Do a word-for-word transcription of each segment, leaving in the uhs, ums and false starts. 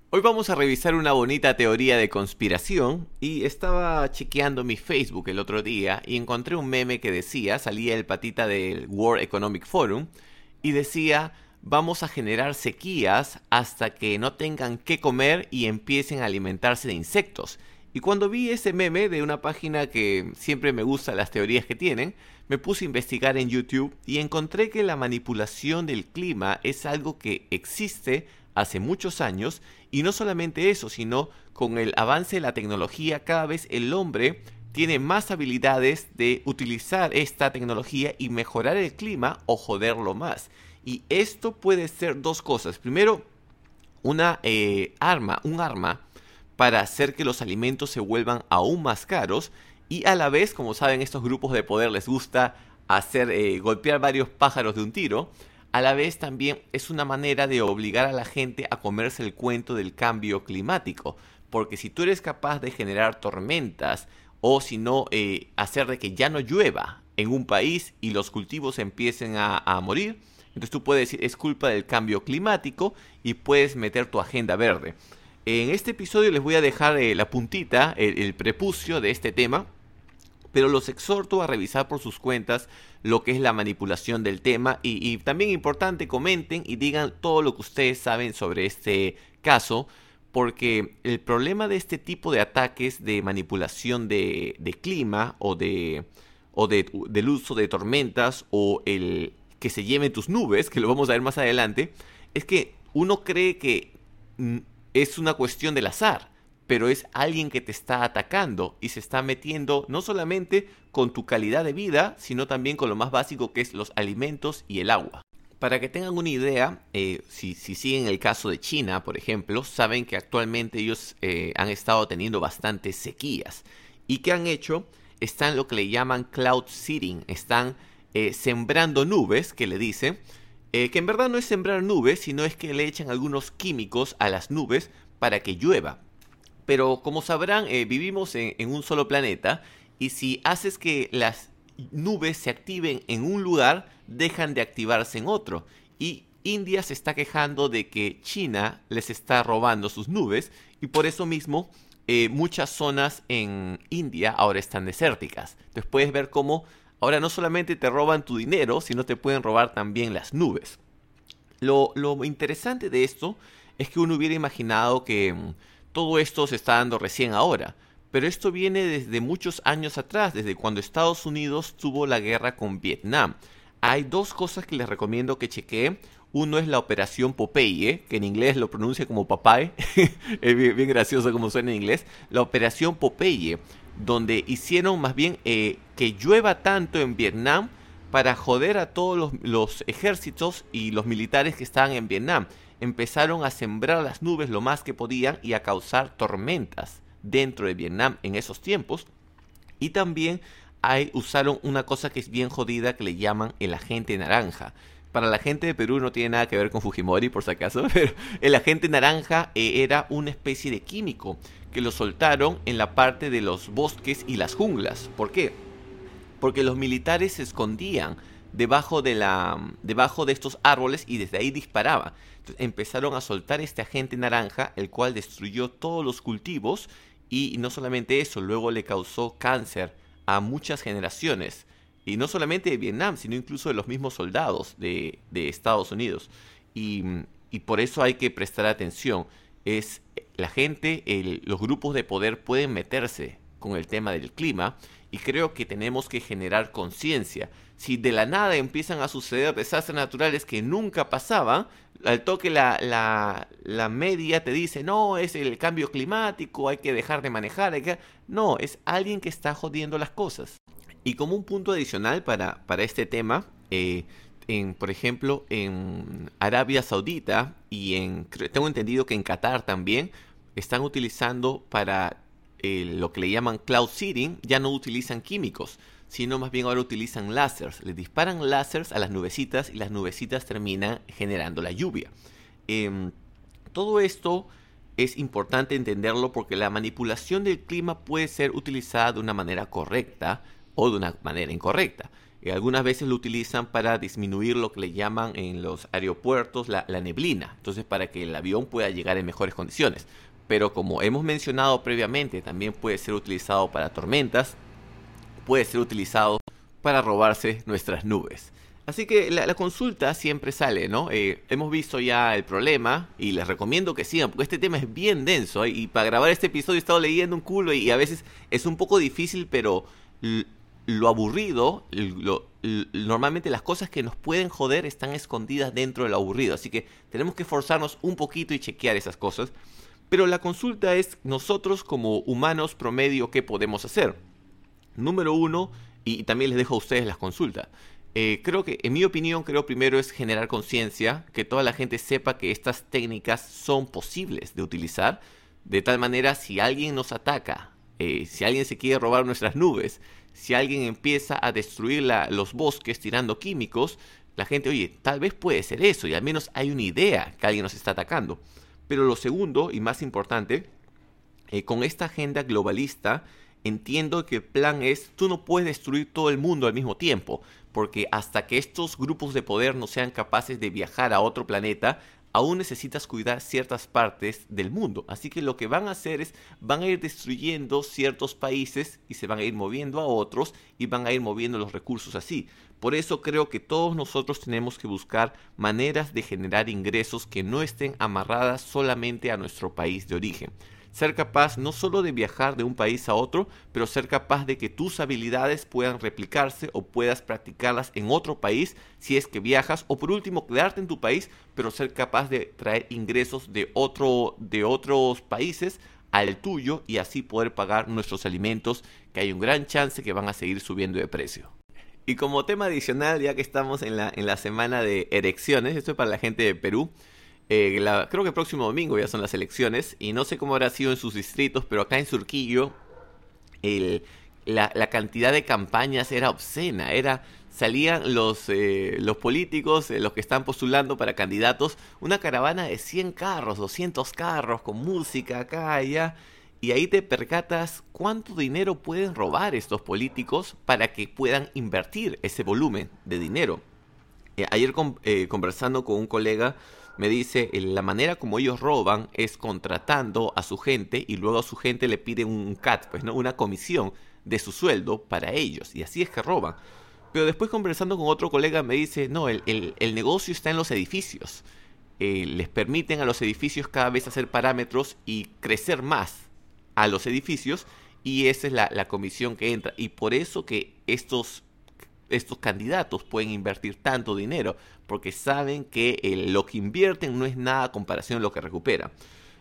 Hoy vamos a revisar una bonita teoría de conspiración y estaba chequeando mi Facebook el otro día y encontré un meme que decía, salía el patita del World Economic Forum y decía, vamos a generar sequías hasta que no tengan qué comer y empiecen a alimentarse de insectos. Y cuando vi ese meme de una página que siempre me gusta las teorías que tienen, me puse a investigar en YouTube y encontré que la manipulación del clima es algo que existe hace muchos años, y no solamente eso, sino con el avance de la tecnología cada vez el hombre tiene más habilidades de utilizar esta tecnología y mejorar el clima o joderlo más. Y esto puede ser dos cosas. Primero, una eh, arma, un arma para hacer que los alimentos se vuelvan aún más caros, y a la vez, como saben, estos grupos de poder les gusta hacer eh, golpear varios pájaros de un tiro. A la vez también es una manera de obligar a la gente a comerse el cuento del cambio climático, porque si tú eres capaz de generar tormentas o si no eh, hacer de que ya no llueva en un país y los cultivos empiecen a, a morir, entonces tú puedes decir es culpa del cambio climático y puedes meter tu agenda verde. En este episodio les voy a dejar eh, la puntita, el, el prepucio de este tema, pero los exhorto a revisar por sus cuentas lo que es la manipulación del tema y, y también importante, comenten y digan todo lo que ustedes saben sobre este caso, porque el problema de este tipo de ataques de manipulación de, de clima o, de, o de, del uso de tormentas o el que se lleven tus nubes, que lo vamos a ver más adelante, es que uno cree que mm, es una cuestión del azar, pero es alguien que te está atacando y se está metiendo no solamente con tu calidad de vida, sino también con lo más básico que es los alimentos y el agua. Para que tengan una idea, eh, si, si siguen el caso de China, por ejemplo, saben que actualmente ellos eh, han estado teniendo bastantes sequías. ¿Y qué han hecho? Están lo que le llaman cloud seeding, están eh, sembrando nubes, que le dicen, eh, que en verdad no es sembrar nubes, sino es que le echan algunos químicos a las nubes para que llueva. Pero como sabrán, eh, vivimos en, en un solo planeta y si haces que las nubes se activen en un lugar, dejan de activarse en otro. Y India se está quejando de que China les está robando sus nubes y por eso mismo eh, muchas zonas en India ahora están desérticas. Entonces puedes ver cómo ahora no solamente te roban tu dinero, sino te pueden robar también las nubes. Lo, lo interesante de esto es que uno hubiera imaginado que todo esto se está dando recién ahora, pero esto viene desde muchos años atrás, desde cuando Estados Unidos tuvo la guerra con Vietnam. Hay dos cosas que les recomiendo que chequeen. Uno es la Operación Popeye, que en inglés lo pronuncia como Popeye, es bien, bien gracioso como suena en inglés. La Operación Popeye, donde hicieron más bien eh, que llueva tanto en Vietnam para joder a todos los, los ejércitos y los militares que estaban en Vietnam. Empezaron a sembrar las nubes lo más que podían y a causar tormentas dentro de Vietnam en esos tiempos. Y también hay, usaron una cosa que es bien jodida que le llaman el agente naranja. Para la gente de Perú no tiene nada que ver con Fujimori, por si acaso, pero el agente naranja eh, era una especie de químico que lo soltaron en la parte de los bosques y las junglas. ¿Por qué? Porque los militares se escondían debajo de, la, debajo de estos árboles y desde ahí disparaban. Entonces empezaron a soltar este agente naranja, el cual destruyó todos los cultivos y no solamente eso, luego le causó cáncer a muchas generaciones. Y no solamente de Vietnam, sino incluso de los mismos soldados de, de Estados Unidos. Y, y por eso hay que prestar atención. Es la gente, el, los grupos de poder pueden meterse con el tema del clima y creo que tenemos que generar conciencia. Si de la nada empiezan a suceder desastres naturales que nunca pasaban, al toque la, la, la media te dice, no, es el cambio climático, hay que dejar de manejar, hay que... no, es alguien que está jodiendo las cosas. Y como un punto adicional para, para este tema, eh, en, por ejemplo, en Arabia Saudita y en, tengo entendido que en Qatar también, están utilizando para eh, lo que le llaman cloud seeding, ya no utilizan químicos, sino más bien ahora utilizan láseres. Les disparan láseres a las nubecitas y las nubecitas terminan generando la lluvia. Eh, todo esto es importante entenderlo porque la manipulación del clima puede ser utilizada de una manera correcta o de una manera incorrecta. Eh, algunas veces lo utilizan para disminuir lo que le llaman en los aeropuertos la, la neblina, entonces para que el avión pueda llegar en mejores condiciones. Pero como hemos mencionado previamente, también puede ser utilizado para tormentas, puede ser utilizado para robarse nuestras nubes. Así que la, la consulta siempre sale, ¿no? Eh, hemos visto ya el problema y les recomiendo que sigan, porque este tema es bien denso, ¿eh? Y para grabar este episodio he estado leyendo un culo y, y a veces es un poco difícil, pero l- lo aburrido, lo, l- normalmente las cosas que nos pueden joder están escondidas dentro de lo aburrido. Así que tenemos que esforzarnos un poquito y chequear esas cosas. Pero la consulta es nosotros como humanos promedio, ¿qué podemos hacer? Número uno, y también les dejo a ustedes las consultas. Eh, creo que, en mi opinión, creo primero es generar conciencia, que toda la gente sepa que estas técnicas son posibles de utilizar, de tal manera si alguien nos ataca, eh, si alguien se quiere robar nuestras nubes, si alguien empieza a destruir la, los bosques tirando químicos, la gente, oye, tal vez puede ser eso, y al menos hay una idea que alguien nos está atacando. Pero lo segundo, y más importante, eh, con esta agenda globalista, entiendo que el plan es, tú no puedes destruir todo el mundo al mismo tiempo, porque hasta que estos grupos de poder no sean capaces de viajar a otro planeta, aún necesitas cuidar ciertas partes del mundo. Así que lo que van a hacer es, van a ir destruyendo ciertos países y se van a ir moviendo a otros y van a ir moviendo los recursos así. Por eso creo que todos nosotros tenemos que buscar maneras de generar ingresos que no estén amarradas solamente a nuestro país de origen. Ser capaz no solo de viajar de un país a otro, pero ser capaz de que tus habilidades puedan replicarse o puedas practicarlas en otro país si es que viajas, o por último quedarte en tu país, pero ser capaz de traer ingresos de, otro, de otros países al tuyo y así poder pagar nuestros alimentos, que hay un gran chance que van a seguir subiendo de precio. Y como tema adicional, ya que estamos en la, en la semana de elecciones, esto es para la gente de Perú. Eh, la, creo que el próximo domingo ya son las elecciones y no sé cómo habrá sido en sus distritos, pero acá en Surquillo el, la, la cantidad de campañas era obscena. Era, salían los, eh, los políticos, eh, los que están postulando para candidatos, una caravana de cien carros, doscientos carros con música acá y allá. Y ahí te percatas cuánto dinero pueden robar estos políticos para que puedan invertir ese volumen de dinero. Eh, ayer con, eh, conversando con un colega me dice, eh, la manera como ellos roban es contratando a su gente y luego a su gente le piden un cut, pues, ¿no? Una comisión de su sueldo para ellos, y así es que roban. Pero después conversando con otro colega me dice, no, el, el, el negocio está en los edificios. Eh, les permiten a los edificios cada vez hacer parámetros y crecer más a los edificios, y esa es la, la comisión que entra. Y por eso que estos estos candidatos pueden invertir tanto dinero, porque saben que eh, lo que invierten no es nada a comparación a lo que recuperan.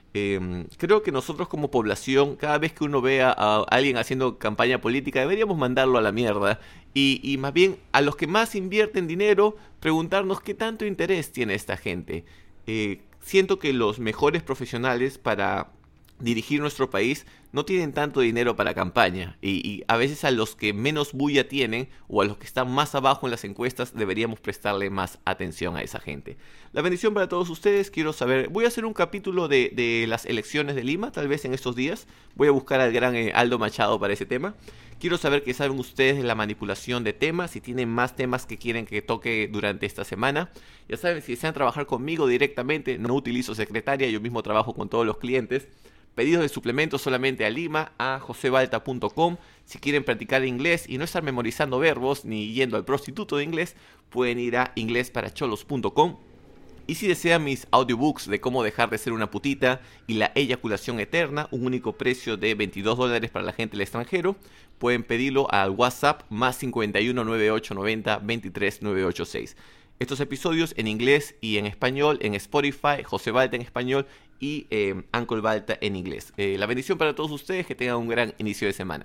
Eh, creo que nosotros como población, cada vez que uno vea a alguien haciendo campaña política, deberíamos mandarlo a la mierda y, y más bien a los que más invierten dinero, preguntarnos qué tanto interés tiene esta gente. Eh, siento que los mejores profesionales para dirigir nuestro país no tienen tanto dinero para campaña y, y a veces a los que menos bulla tienen o a los que están más abajo en las encuestas deberíamos prestarle más atención a esa gente. La bendición para todos ustedes. Quiero saber, voy a hacer un capítulo de, de las elecciones de Lima tal vez en estos días. Voy a buscar al gran eh, Aldo Machado para ese tema. Quiero saber qué saben ustedes de la manipulación de temas, si tienen más temas que quieren que toque durante esta semana. Ya saben, si desean trabajar conmigo directamente, no utilizo secretaria, yo mismo trabajo con todos los clientes. Pedidos de suplementos solamente a Lima, a josebalta punto com. Si quieren practicar inglés y no estar memorizando verbos ni yendo al prostituto de inglés, pueden ir a inglés para cholos punto com. Y si desean mis audiobooks de cómo dejar de ser una putita y la eyaculación eterna, un único precio de veintidós dólares para la gente del extranjero, pueden pedirlo al WhatsApp más cincuenta y uno, noventa y ocho, noventa, veintitrés, novecientos ochenta y seis. Estos episodios en inglés y en español en Spotify, José Balta en español y eh, Uncle Balta en inglés. Eh, la bendición para todos ustedes, que tengan un gran inicio de semana.